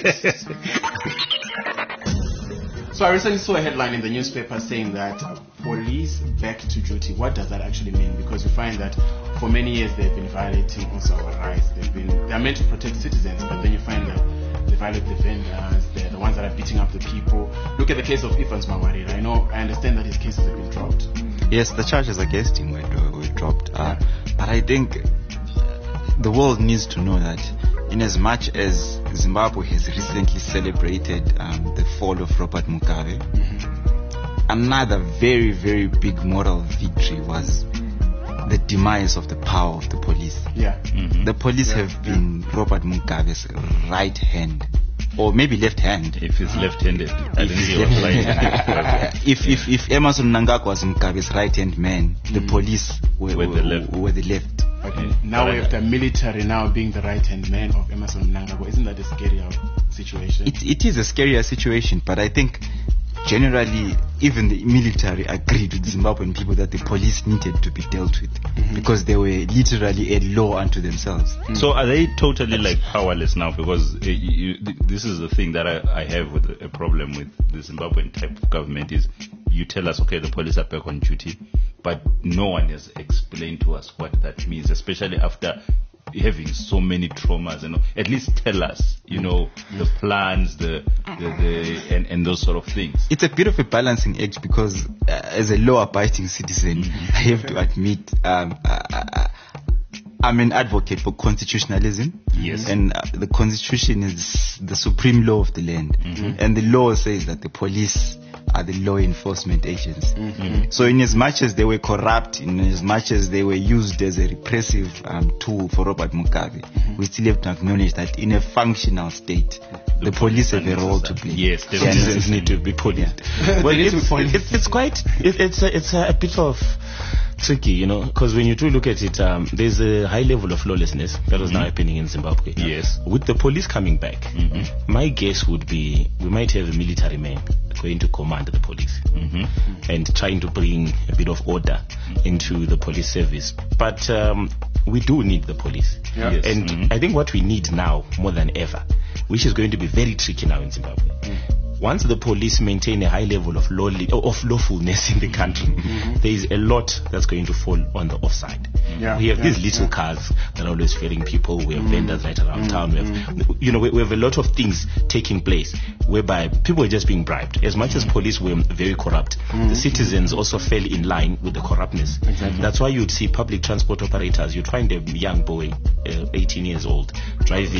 So I recently saw a headline in the newspaper saying that police back to duty. What does that actually mean? Because you find that for many years they've been violating also our rights. They're meant to protect citizens, but then you find that they violate the vendors. They're the ones that are beating up the people. Look at the case of Evans Mawarira. I understand that his cases have been dropped. Yes, the charges against him were dropped. But I think the world needs to know that in as much as Zimbabwe has recently celebrated the fall of Robert Mugabe, another very, very big moral victory was the demise of the power of the police. The police have been Robert Mugabe's right hand, or maybe left hand. If he's left-handed, I think he was right. If Emerson Mnangagwa was Mugabe's right-hand man, the police were the left. Okay. Now we have the military now being the right-hand man of Emerson Mnangagwa. Isn't that a scarier situation? It is a scarier situation, but I think generally even the military agreed with Zimbabwean people that the police needed to be dealt with because they were literally a law unto themselves. So are they totally like powerless now? Because this is the thing that I have with a problem with the Zimbabwean type of government is you tell us, okay, the police are back on duty, but no one has explained to us what that means, especially after having so many traumas. And at least tell us, you know, the plans, and those sort of things. It's a bit of a balancing act because as a law-abiding citizen, I have to admit I'm an advocate for constitutionalism. Yes. And the constitution is the supreme law of the land. And the law says that the police are the law enforcement agents. So in as much as they were corrupt, in as much as they were used as a repressive tool for Robert Mugabe, we still have to acknowledge that in a functional state, the police have a role to play. Yes, the citizens need to be policed. Well, it's a bit of tricky, because when you do look at it, there's a high level of lawlessness that was now happening in Zimbabwe. Yes. With the police coming back, my guess would be we might have a military man going to command the police and trying to bring a bit of order into the police service. But we do need the police. Yeah. Yes. And I think what we need now more than ever, which is going to be very tricky now in Zimbabwe, once the police maintain a high level of lawfulness in the country, there is a lot that's going to fall on the offside. We have these little cars that are always ferrying people. We have vendors right around town. We have, we have a lot of things taking place whereby people are just being bribed. As much as police were very corrupt, the citizens also fell in line with the corruptness. Exactly. That's why you'd see public transport operators. You'd find a young boy, 18 years old, driving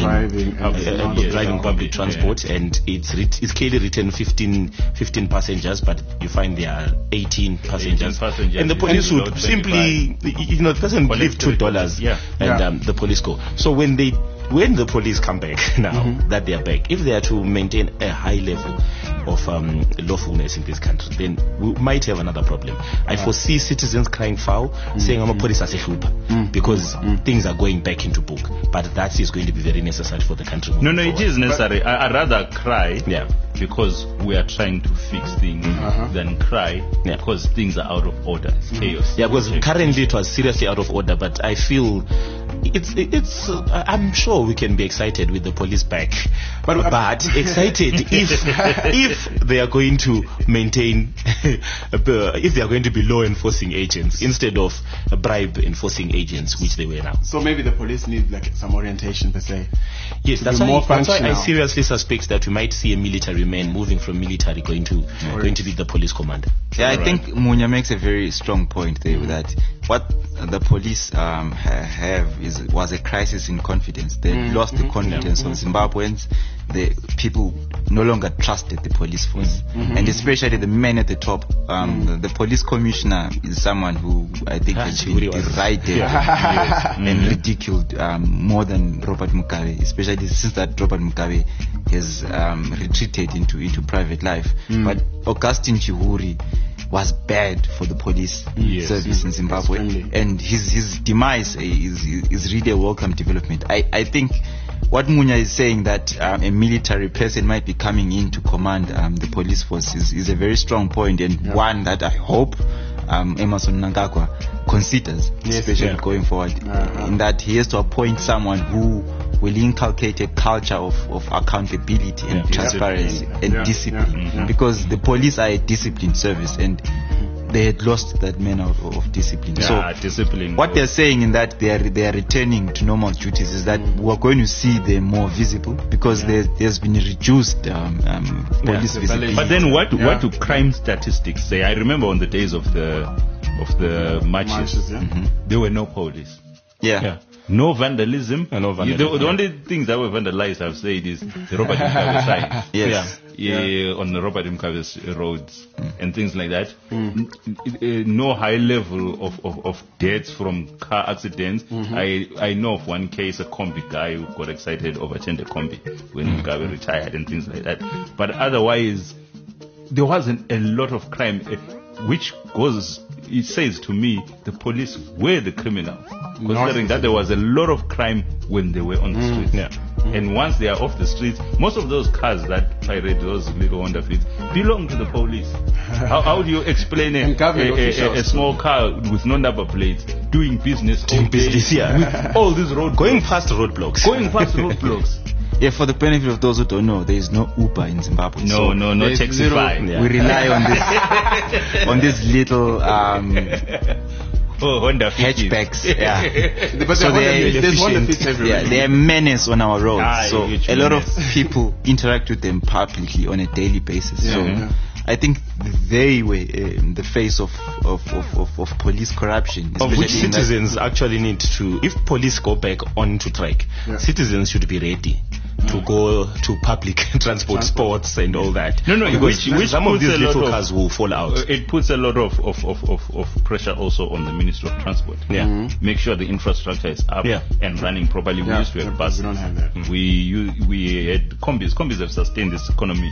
public transport, and it's clearly written 15 passengers, but you find there are 18 passengers. And the police would simply, the person would leave $2 and the police go. So when the police come back now that they are back, if they are to maintain a high level of lawfulness in this country, then we might have another problem. I foresee citizens crying foul, saying I'm a police as a because things are going back into book. But that is going to be very necessary for the country. No, it is necessary. I'd rather cry because we are trying to fix things than cry because things are out of order. It's chaos. Yeah, because currently it was seriously out of order, but I feel it's I'm sure we can be excited with the police back, but excited if they are going to maintain if they are going to be law enforcing agents instead of bribe enforcing agents, which they were now. So maybe the police need like some orientation per se. Yes, that's why I seriously suspect that we might see a military man moving from military going to be the police commander. Yeah, I think Munya makes a very strong point there that what the police was a crisis in confidence. They lost the confidence of Zimbabweans. The people no longer trusted the police force, and especially the men at the top. The police commissioner is someone who I think has been derided and ridiculed more than Robert Mugabe, especially since that Robert Mugabe has retreated into private life. But Augustine Chihuri was bad for the police service in Zimbabwe, and his demise is really a welcome development. I think what Munya is saying, that a military person might be coming in to command the police force is a very strong point, and one that I hope Emmerson Mnangagwa considers, especially going forward, in that he has to appoint someone who will inculcate a culture of accountability and transparency and discipline, because the police are a disciplined service and they had lost that manner of discipline. Discipline. What they're saying in that they are returning to normal duties is that we're going to see them more visible, because there's been reduced police visibility. But then what do crime statistics say? I remember on the days of the marches, there were no police. No vandalism. The only things that were vandalized, I've said, is the Robert Mugabe sign. On the Robert Mugabe's roads and things like that. No high level of deaths from car accidents. I know of one case, a Kombi guy who got excited, overturned a Kombi when Mugabe retired and things like that. But otherwise, there wasn't a lot of crime, which goes... It says to me the police were the criminals, considering that there was a lot of crime when they were on the streets. And once they are off the streets, most of those cars that pirate, those little Honda Fits, belong to the police. How do you explain a small car with no number plates doing business with all these roadblocks? Going past roadblocks. Yeah, for the benefit of those who don't know, there is no Uber in Zimbabwe. No Taxify. We rely on this little Honda hatchbacks. But so there's Honda Fits everywhere. They're a menace on our roads. So a lot of people interact with them publicly on a daily basis. I think they were the face of police corruption. Of which citizens actually need to, if police go back onto track, citizens should be ready to go to public transport, sports and all that. Which some of these little cars will fall out. It puts a lot of pressure also on the Ministry of Transport. Make sure the infrastructure is up and running properly. We used to have buses. We don't have that. We had combis. Combis have sustained this economy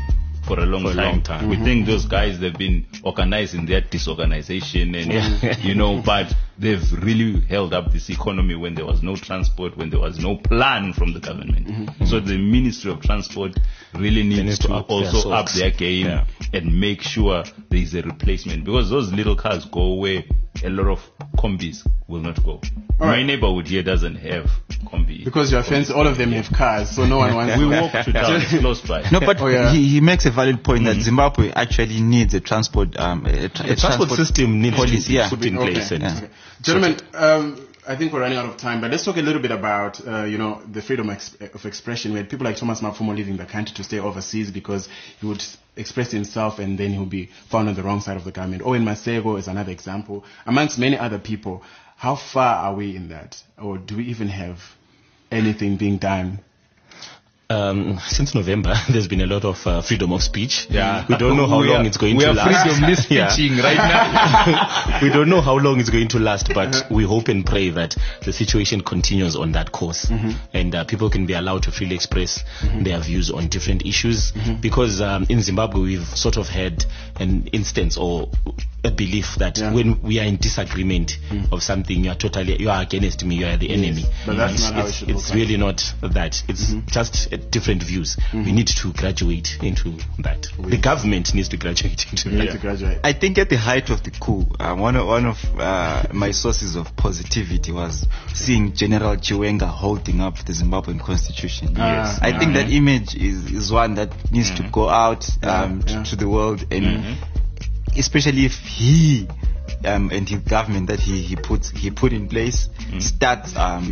for a long time. We think those guys, they've been organized in their disorganization and, but they've really held up this economy when there was no transport, when there was no plan from the government. So the Ministry of Transport really needs to also up their game and make sure there is a replacement, because those little cars go away, a lot of combis will not go. My neighborhood here doesn't have combi. Because your friends, all of them have cars, so no one wants We walk to town, it's close by. No, but he makes a valid point that Zimbabwe actually needs a transport a transport system needs policy, to be put in place. Gentlemen, I think we're running out of time, but let's talk a little bit about, the freedom of expression. We had people like Thomas Mapfumo leaving the country to stay overseas because he would express himself and then he'll be found on the wrong side of the government. Owen Masego is another example, amongst many other people. How far are we in that? Or do we even have anything being done? Since November, there's been a lot of freedom of speech. Yeah. We don't know how long it's going to last. We are freedomless speeching right now. We don't know how long it's going to last, but we hope and pray that the situation continues on that course, and people can be allowed to freely express their views on different issues. Because in Zimbabwe, we've sort of had an instance or a belief that when we are in disagreement of something, you are against me, you are the enemy. But that's not how it should It's really not that. It's just different views. We need to graduate into that. The government needs to graduate into that. I think at the height of the coup, one of my sources of positivity was seeing General Chiwenga holding up the Zimbabwean constitution. I think that image is one that needs to go out to the world, and especially if he and his government that he put in place starts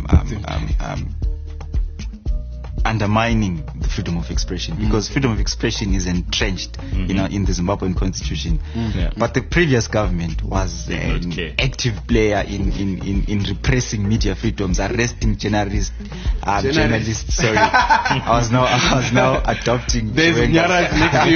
undermining the freedom of expression, because freedom of expression is entrenched in the Zimbabwean constitution. But the previous government was an active player in repressing media freedoms, arresting journalists. Sorry, I was now adopting. There's Nyaras next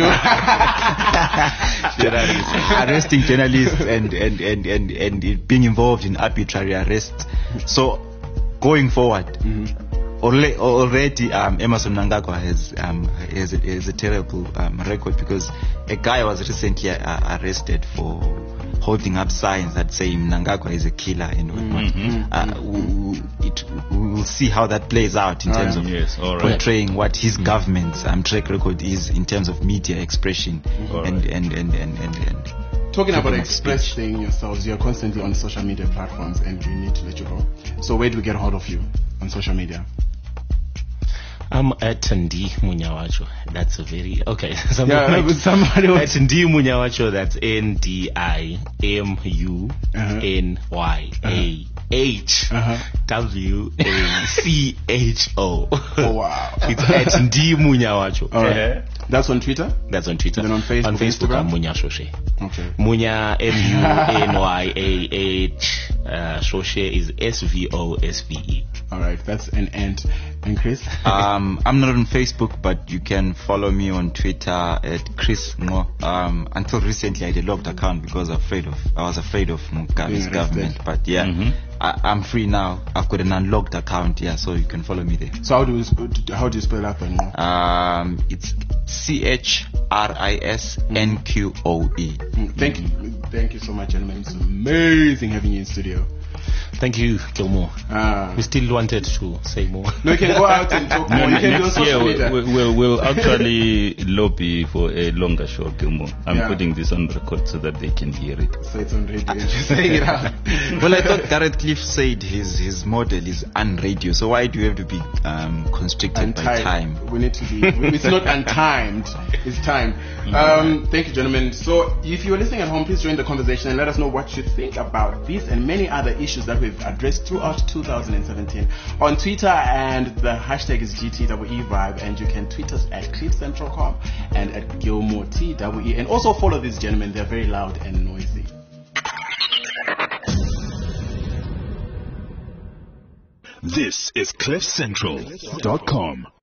to you. Arresting journalists and being involved in arbitrary arrests. So going forward. Already, Emerson Mnangagwa has a terrible record, because a guy was recently arrested for holding up signs that say Mnangagwa is a killer and whatnot. We will see how that plays out in terms of portraying what his government's track record is in terms of media expression and talking about expressing yourselves. You're constantly on social media platforms, and we need to let you go. So where do we get a hold of you on social media? I'm at Ndi Munyawacho. That's a very somebody at Ndi Munyawacho. That's NDIMUNYAHWACHO. Oh wow! It's at Ndi Munyawacho. That's on Twitter. That's on Twitter. And then on Facebook. On Facebook, I'm Munya Shoshe. Okay. Munya MUNYAH. Shoshe is SVOSVE. All right, that's an end. And Chris? I'm not on Facebook, but you can follow me on Twitter at Chris Ngo. Until recently, I had a locked account because I was afraid of Mugabe's government. But I'm free now. I've got an unlocked account, so you can follow me there. So how do you spell that then? It's CHRISNQOE. Thank you so much, gentlemen. It's amazing having you in studio. Thank you, Gilmore. We still wanted to say more. No, you can go out and talk more. You can do social media. We'll actually lobby for a longer show, Gilmore. I'm putting this on record so that they can hear it. So it's on radio. Say it out. Well, I thought Garrett Cliff said his model is unradio. So why do you have to be constricted by time? We need to be. It's not untimed. It's time. Thank you, gentlemen. So if you're listening at home, please join the conversation and let us know what you think about this and many other issues that we've addressed throughout 2017 on Twitter, and the hashtag is GTEEVibe, and you can tweet us at CliffCentral.com and at Gilmore TWE, and also follow these gentlemen. They're very loud and noisy. This is CliffCentral.com.